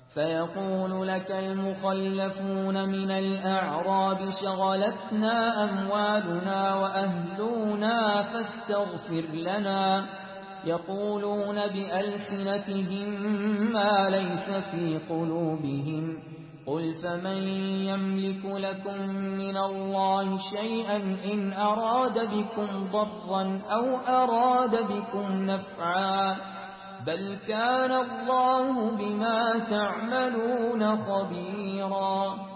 فيقول لك المخلفون من الأعراب شغلتنا أموالنا وأهلنا فاستغفر لنا يقولون بألسنتهم ما ليس في قلوبهم قل فمن يملك لكم من الله شيئا إن أراد بكم ضرا أو أراد بكم نفعا بل كان الله بما تعملون خبيرا